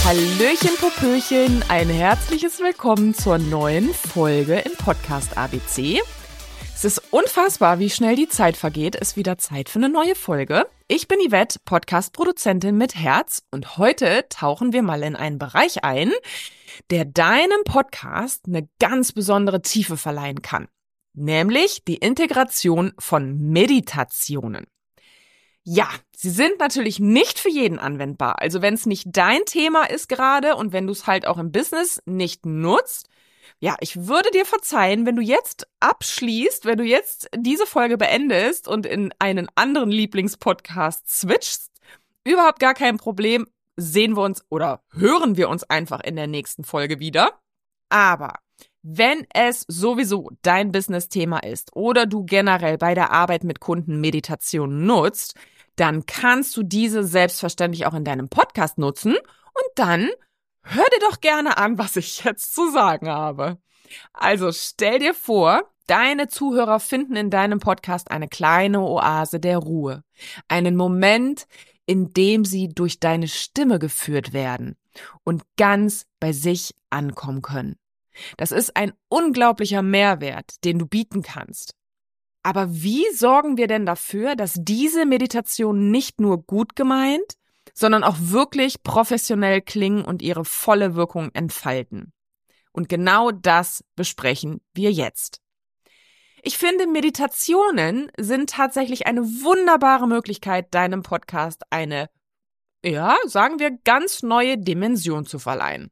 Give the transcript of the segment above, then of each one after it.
Hallöchen, Popöchen, ein herzliches Willkommen zur neuen Folge im Podcast ABC. Es ist unfassbar, wie schnell die Zeit vergeht. Es ist wieder Zeit für eine neue Folge. Ich bin Yvette, Podcast-Produzentin mit Herz und heute tauchen wir mal in einen Bereich ein, der deinem Podcast eine ganz besondere Tiefe verleihen kann. Nämlich die Integration von Meditationen. Ja, sie sind natürlich nicht für jeden anwendbar. Also wenn es nicht dein Thema ist gerade und wenn du es halt auch im Business nicht nutzt, ja, ich würde dir verzeihen, wenn du jetzt abschließt, wenn du jetzt diese Folge beendest und in einen anderen Lieblingspodcast switchst. Überhaupt gar kein Problem. Sehen wir uns oder hören wir uns einfach in der nächsten Folge wieder. Aber wenn es sowieso dein Business-Thema ist oder du generell bei der Arbeit mit Kunden Meditation nutzt, dann kannst du diese selbstverständlich auch in deinem Podcast nutzen und dann hör dir doch gerne an, was ich jetzt zu sagen habe. Also stell dir vor, deine Zuhörer finden in deinem Podcast eine kleine Oase der Ruhe. Einen Moment, in dem sie durch deine Stimme geführt werden und ganz bei sich ankommen können. Das ist ein unglaublicher Mehrwert, den du bieten kannst. Aber wie sorgen wir denn dafür, dass diese Meditationen nicht nur gut gemeint, sondern auch wirklich professionell klingen und ihre volle Wirkung entfalten? Und genau das besprechen wir jetzt. Ich finde, Meditationen sind tatsächlich eine wunderbare Möglichkeit, deinem Podcast eine, sagen wir, ganz neue Dimension zu verleihen.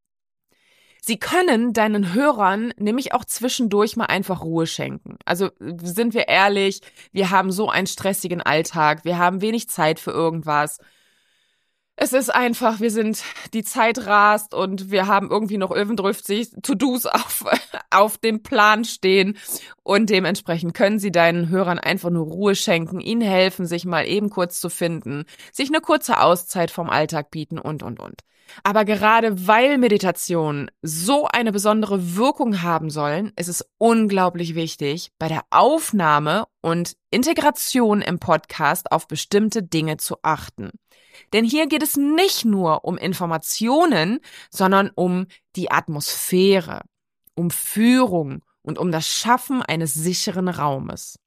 Sie können deinen Hörern nämlich auch zwischendurch mal einfach Ruhe schenken. Also sind wir ehrlich, wir haben so einen stressigen Alltag, wir haben wenig Zeit für irgendwas. Es ist einfach, die Zeit rast und wir haben irgendwie noch 50 To-Dos auf dem Plan stehen und dementsprechend können sie deinen Hörern einfach nur Ruhe schenken, ihnen helfen, sich mal eben kurz zu finden, sich eine kurze Auszeit vom Alltag bieten und. Aber gerade weil Meditationen so eine besondere Wirkung haben sollen, ist es unglaublich wichtig, bei der Aufnahme und Integration im Podcast auf bestimmte Dinge zu achten. Denn hier geht es nicht nur um Informationen, sondern um die Atmosphäre, um Führung und um das Schaffen eines sicheren Raumes.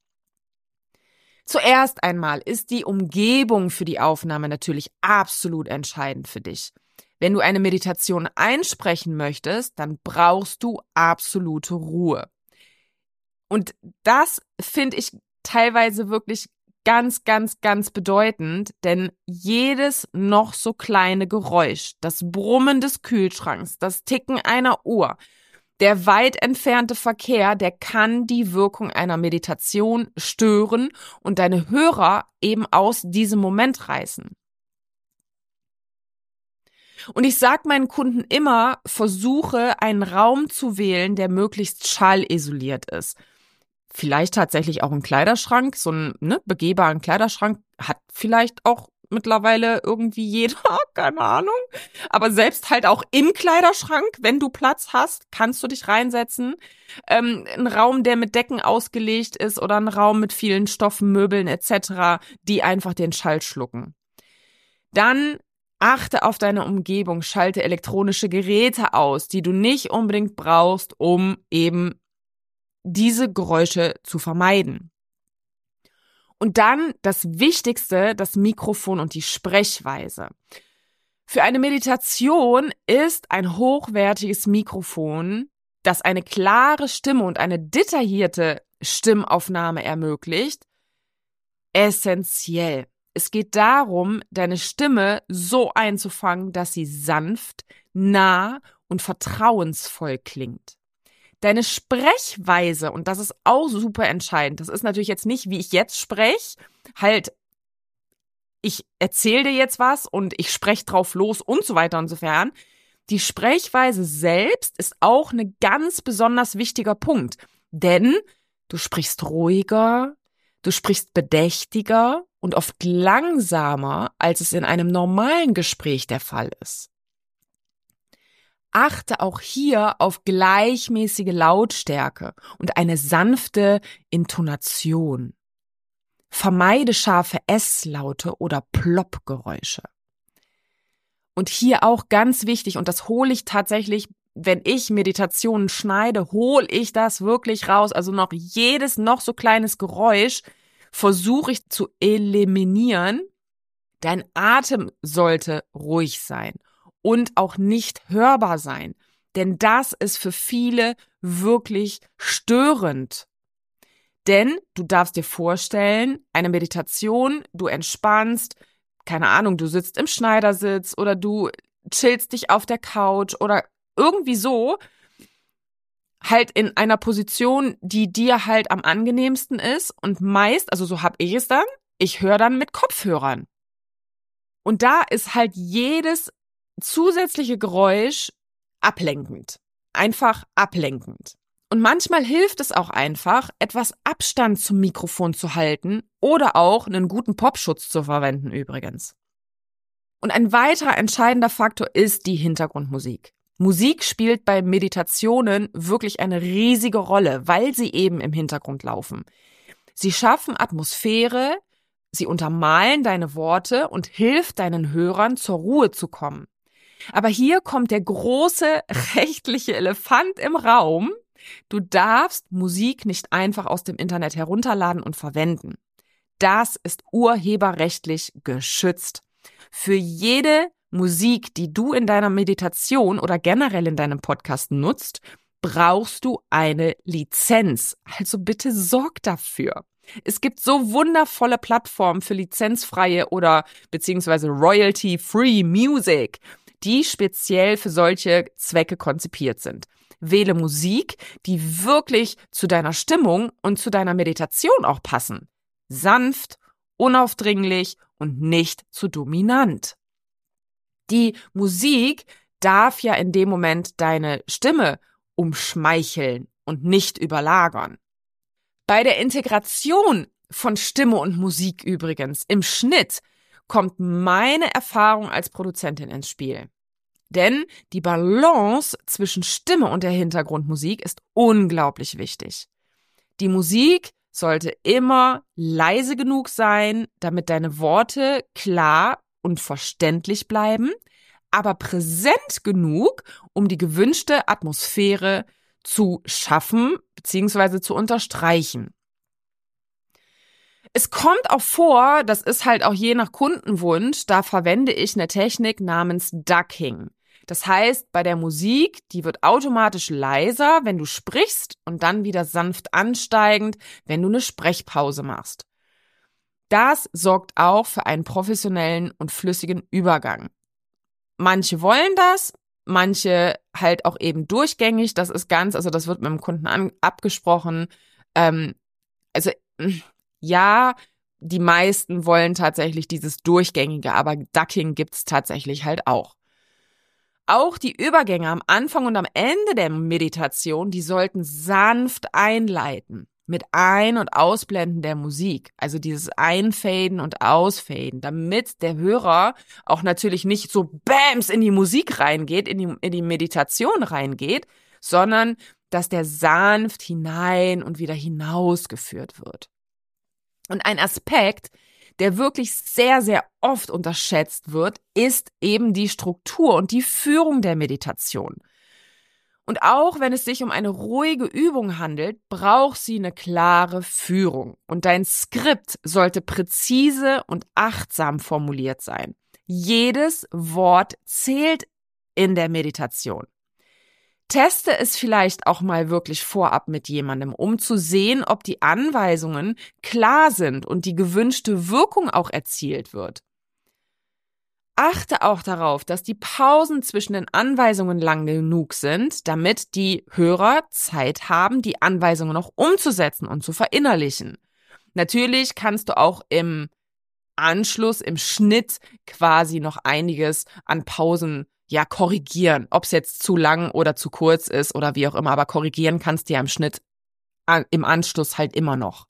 Zuerst einmal ist die Umgebung für die Aufnahme natürlich absolut entscheidend für dich. Wenn du eine Meditation einsprechen möchtest, dann brauchst du absolute Ruhe. Und das finde ich teilweise wirklich ganz, ganz, ganz bedeutend, denn jedes noch so kleine Geräusch, das Brummen des Kühlschranks, das Ticken einer Uhr, der weit entfernte Verkehr, der kann die Wirkung einer Meditation stören und deine Hörer eben aus diesem Moment reißen. Und ich sage meinen Kunden immer, versuche einen Raum zu wählen, der möglichst schallisoliert ist. Vielleicht tatsächlich auch ein Kleiderschrank, so einen begehbaren Kleiderschrank hat vielleicht auch mittlerweile irgendwie jeder, keine Ahnung. Aber selbst halt auch im Kleiderschrank, wenn du Platz hast, kannst du dich reinsetzen. Ein Raum, der mit Decken ausgelegt ist oder ein Raum mit vielen Stoffen, Möbeln etc., die einfach den Schall schlucken. Dann achte auf deine Umgebung, schalte elektronische Geräte aus, die du nicht unbedingt brauchst, um eben diese Geräusche zu vermeiden. Und dann das Wichtigste, das Mikrofon und die Sprechweise. Für eine Meditation ist ein hochwertiges Mikrofon, das eine klare Stimme und eine detaillierte Stimmaufnahme ermöglicht, essentiell. Es geht darum, deine Stimme so einzufangen, dass sie sanft, nah und vertrauensvoll klingt. Deine Sprechweise, und das ist auch super entscheidend, das ist natürlich jetzt nicht, wie ich jetzt spreche, halt, ich erzähle dir jetzt was und ich spreche drauf los und so weiter und so fern. Die Sprechweise selbst ist auch ein ganz besonders wichtiger Punkt, denn du sprichst ruhiger, du sprichst bedächtiger und oft langsamer, als es in einem normalen Gespräch der Fall ist. Achte auch hier auf gleichmäßige Lautstärke und eine sanfte Intonation. Vermeide scharfe S-Laute oder Plopp-Geräusche. Und hier auch ganz wichtig, und das hole ich tatsächlich, wenn ich Meditationen schneide, hole ich das wirklich raus. Also noch jedes noch so kleines Geräusch versuche ich zu eliminieren. Dein Atem sollte ruhig sein und auch nicht hörbar sein, denn das ist für viele wirklich störend. Denn du darfst dir vorstellen, eine Meditation, du entspannst, keine Ahnung, du sitzt im Schneidersitz oder du chillst dich auf der Couch oder irgendwie so, halt in einer Position, die dir halt am angenehmsten ist und meist, also so habe ich es dann, ich höre dann mit Kopfhörern. Und da ist halt jedes zusätzliche Geräusch ablenkend, einfach ablenkend. Und manchmal hilft es auch einfach, etwas Abstand zum Mikrofon zu halten oder auch einen guten Popschutz zu verwenden übrigens. Und ein weiterer entscheidender Faktor ist die Hintergrundmusik. Musik spielt bei Meditationen wirklich eine riesige Rolle, weil sie eben im Hintergrund laufen. Sie schaffen Atmosphäre, sie untermalen deine Worte und hilft deinen Hörern zur Ruhe zu kommen. Aber hier kommt der große rechtliche Elefant im Raum. Du darfst Musik nicht einfach aus dem Internet herunterladen und verwenden. Das ist urheberrechtlich geschützt. Für jede Musik, die du in deiner Meditation oder generell in deinem Podcast nutzt, brauchst du eine Lizenz. Also bitte sorg dafür. Es gibt so wundervolle Plattformen für lizenzfreie oder beziehungsweise royalty-free Music, die speziell für solche Zwecke konzipiert sind. Wähle Musik, die wirklich zu deiner Stimmung und zu deiner Meditation auch passen. Sanft, unaufdringlich und nicht zu dominant. Die Musik darf ja in dem Moment deine Stimme umschmeicheln und nicht überlagern. Bei der Integration von Stimme und Musik übrigens im Schnitt kommt meine Erfahrung als Produzentin ins Spiel. Denn die Balance zwischen Stimme und der Hintergrundmusik ist unglaublich wichtig. Die Musik sollte immer leise genug sein, damit deine Worte klar und verständlich bleiben, aber präsent genug, um die gewünschte Atmosphäre zu schaffen bzw. zu unterstreichen. Es kommt auch vor, das ist halt auch je nach Kundenwunsch, da verwende ich eine Technik namens Ducking. Das heißt, bei der Musik, die wird automatisch leiser, wenn du sprichst und dann wieder sanft ansteigend, wenn du eine Sprechpause machst. Das sorgt auch für einen professionellen und flüssigen Übergang. Manche wollen das, manche halt auch eben durchgängig. Das ist also das wird mit dem Kunden abgesprochen. Ja, die meisten wollen tatsächlich dieses Durchgängige, aber Ducking gibt's tatsächlich halt auch. Auch die Übergänge am Anfang und am Ende der Meditation, die sollten sanft einleiten mit Ein- und Ausblenden der Musik. Also dieses Einfaden und Ausfaden, damit der Hörer auch natürlich nicht so bams in die Musik reingeht, in die Meditation reingeht, sondern dass der sanft hinein und wieder hinausgeführt wird. Und ein Aspekt, der wirklich sehr, sehr oft unterschätzt wird, ist eben die Struktur und die Führung der Meditation. Und auch wenn es sich um eine ruhige Übung handelt, braucht sie eine klare Führung. Und dein Skript sollte präzise und achtsam formuliert sein. Jedes Wort zählt in der Meditation. Teste es vielleicht auch mal wirklich vorab mit jemandem, um zu sehen, ob die Anweisungen klar sind und die gewünschte Wirkung auch erzielt wird. Achte auch darauf, dass die Pausen zwischen den Anweisungen lang genug sind, damit die Hörer Zeit haben, die Anweisungen noch umzusetzen und zu verinnerlichen. Natürlich kannst du auch im Anschluss, im Schnitt quasi noch einiges an Pausen korrigieren, ob es jetzt zu lang oder zu kurz ist oder wie auch immer, aber korrigieren kannst du ja im Schnitt, im Anschluss halt immer noch.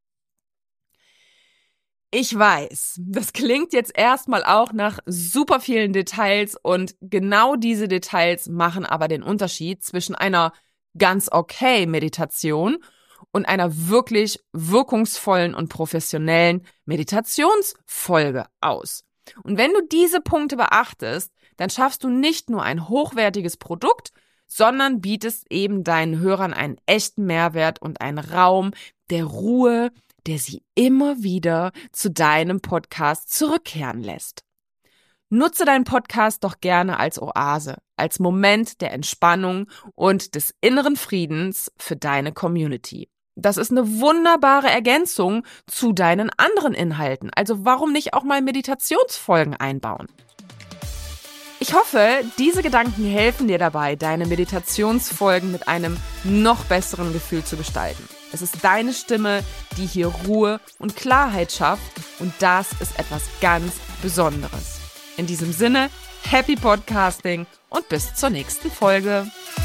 Ich weiß, das klingt jetzt erstmal auch nach super vielen Details und genau diese Details machen aber den Unterschied zwischen einer ganz okay Meditation und einer wirklich wirkungsvollen und professionellen Meditationsfolge aus. Und wenn du diese Punkte beachtest, dann schaffst du nicht nur ein hochwertiges Produkt, sondern bietest eben deinen Hörern einen echten Mehrwert und einen Raum der Ruhe, der sie immer wieder zu deinem Podcast zurückkehren lässt. Nutze deinen Podcast doch gerne als Oase, als Moment der Entspannung und des inneren Friedens für deine Community. Das ist eine wunderbare Ergänzung zu deinen anderen Inhalten. Also warum nicht auch mal Meditationsfolgen einbauen? Ich hoffe, diese Gedanken helfen dir dabei, deine Meditationsfolgen mit einem noch besseren Gefühl zu gestalten. Es ist deine Stimme, die hier Ruhe und Klarheit schafft, und das ist etwas ganz Besonderes. In diesem Sinne, happy Podcasting und bis zur nächsten Folge.